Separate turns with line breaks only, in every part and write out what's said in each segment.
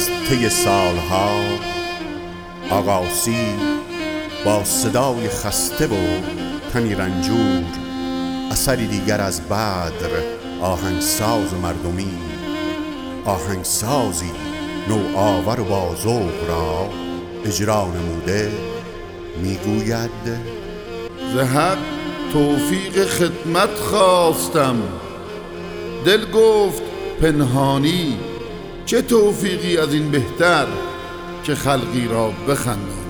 از طی سالها آغاسی با صدای خسته و تنی رنجور، اثری دیگر از بدر آهنگساز مردمی، آهنگسازی نوآور و با ذوق را اجرا نموده، میگوید
ز حق توفیق خدمت خواستم، دل گفت پنهانی چه توفیقی از این بهتر که خلقی را بخندانی.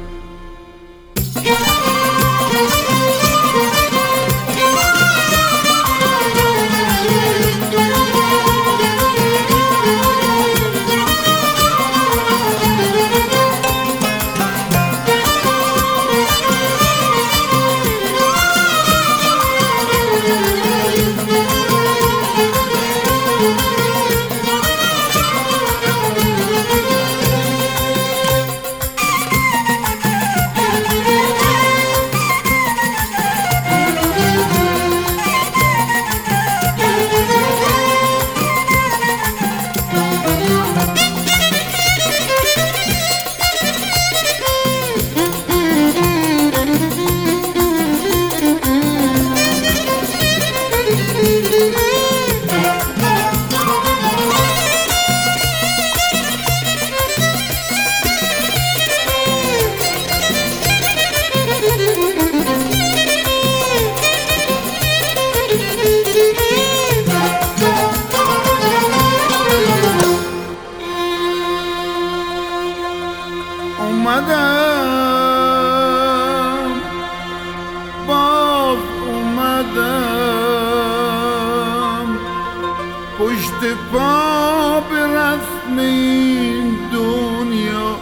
اومدم پشت پا به رسم این دنیا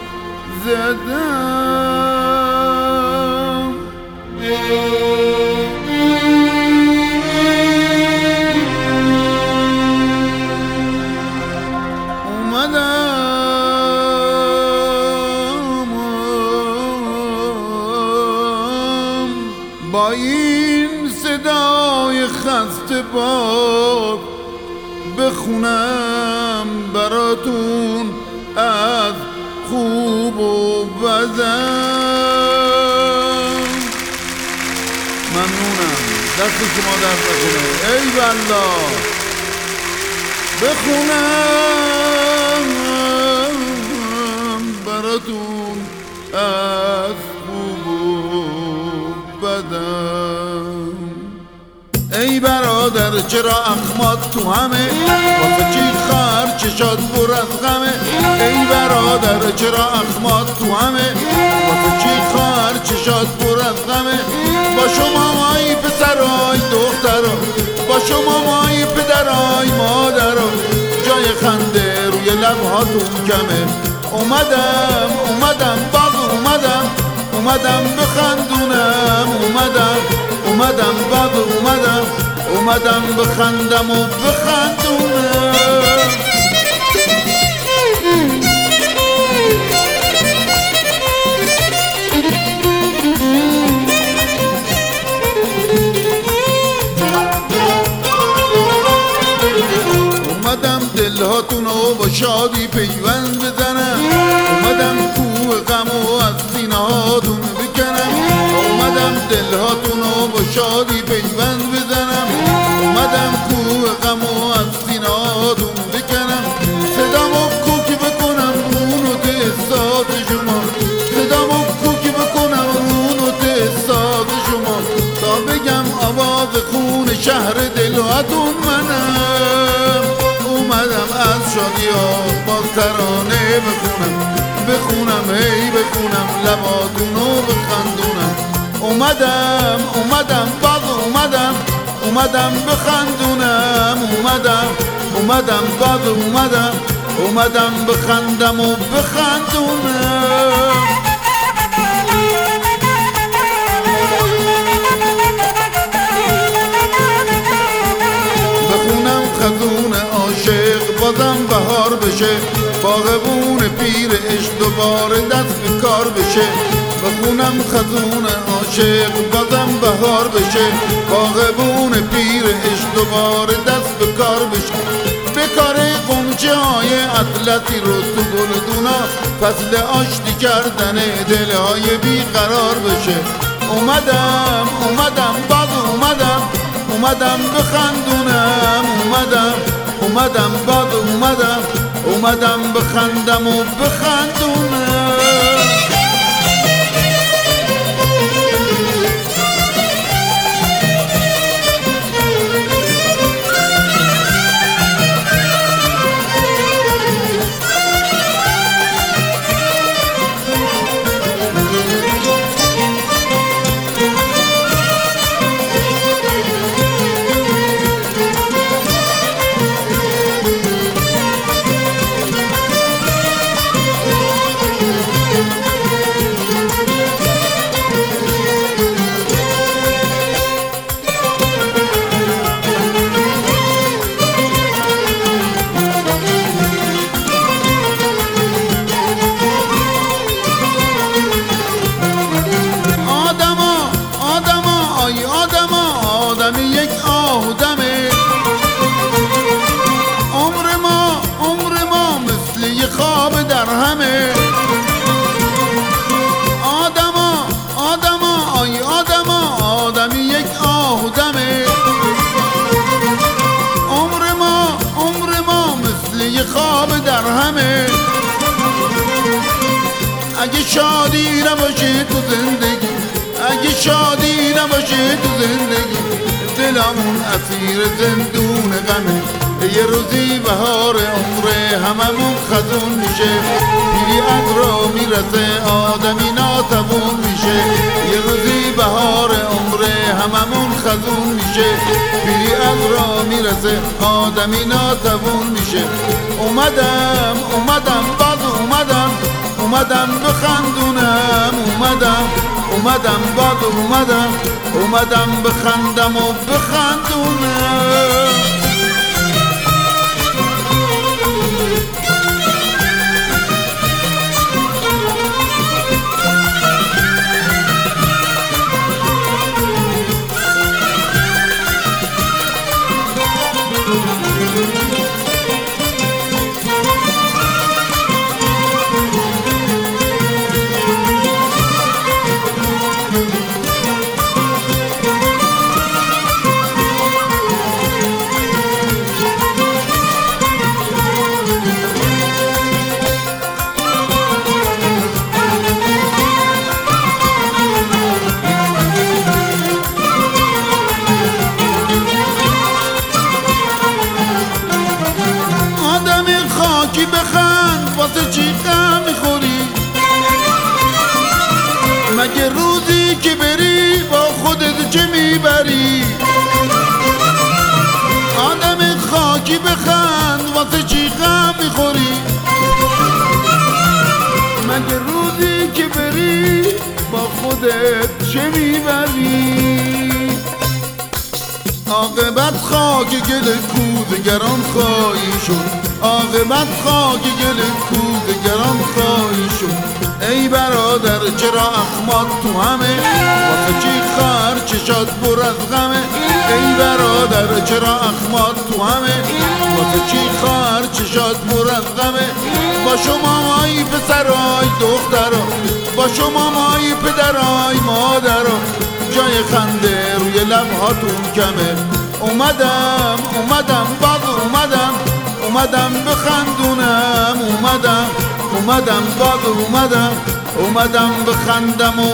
زدم، با این صدای خسته باد بخونم براتون از خوب و بدم. ممنونم، دست شما درد نکنه. ای والله بخونم براتون از خوب و بدم. ای برادر چرا اخمات تو همه، واسه چی خر چشات پر از غمه. ای برادر چرا اخمات تو همه، واسه چی خر چشات پر از غمه. با شما مایی پسرای دخترا، با شما مایی پدرای مادرا، جای خنده روی لبهاتون کمه. اومدم باز اومدم بخندونم، اومدم باز اومدم بخندم و بخندونم. اومدم دلهاتون رو با شادی پیوند بزنم، اومدم کوه غم و از سینه هاتون بکنم. اومدم دلهاتون رو با شادی پیوند بزنم، اومدم کوه غم و از سینه هاتون بکنم. صدامو کوکی بکنم رونو تحسات شما، صدامو کوکی بکنم رونو تحسات شما، تا بگم آواز خون شهر دلهاتون منم. اومدم از شادی ها با ترانه بخونم هی بخونم لباتونو بخندونم. اومدم باز اومدم بخندونم، اومدم باز اومدم بخندم و بخندونم. بخونم خزون عاشق بازم بهار بشه، باغبون پیر عشق دوباره دست به کار بشه. بخونم خزون عاشق بازم بهار بشه، باغبون پیر عشق دوباره دست به کار بشه. به کار قنچه های اطلسی رو تو گلدونا فصل آشتی کردن دلهای بیقرار بشه. اومدم باز اومدم بخندونم، اومدم باز اومدم بخندم و بخندونم. آدمی یک آهودمه، عمر ما مثل یه خواب در همه. آدمی یک آهودمه، عمر ما مثل یه خواب در همه. اگه شادی نباشه تو زندگی، اگه شادی نباشه تو زندگی، دلمون اسیر زندون غمه. یه روزی بهار عمره هممون خزون میشه، پیری از را میرسه آدمی ناتوون میشه. یه روزی بهار عمره هممون خزون میشه، پیری از را میرسه آدمی ناتوون میشه. اومدم باز اومدم بخندونم، اومدم باز اومدم بخندم و بخندونم. خاکی بخند واسه چی غم میخوری؟ مگه روزی که بری با خودت چه میبری؟ آدم خاکی بخند واسه چی غم میخوری؟ مگه روزی که بری با خودت چه میبری؟ عاقبت خاک گل کودگران خواهی شد، عاقبت خاک گل کودگران خواهی شد. ای برادر چرا اخمات تو همه، واسه چی خر چشات پر از غمه؟ ای برادر چرا اخمات تو همه، واسه چی خر چشات پر از غمه؟ با شما مایی پسرای دخترا، با شما مایی پدرای مادرا، جای خنده روی لبهاتون کمه. اومدم باز اومدم بخندونم، اومدم باز اومدم بخندم و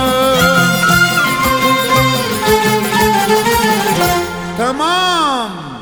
بخندونم. تمام.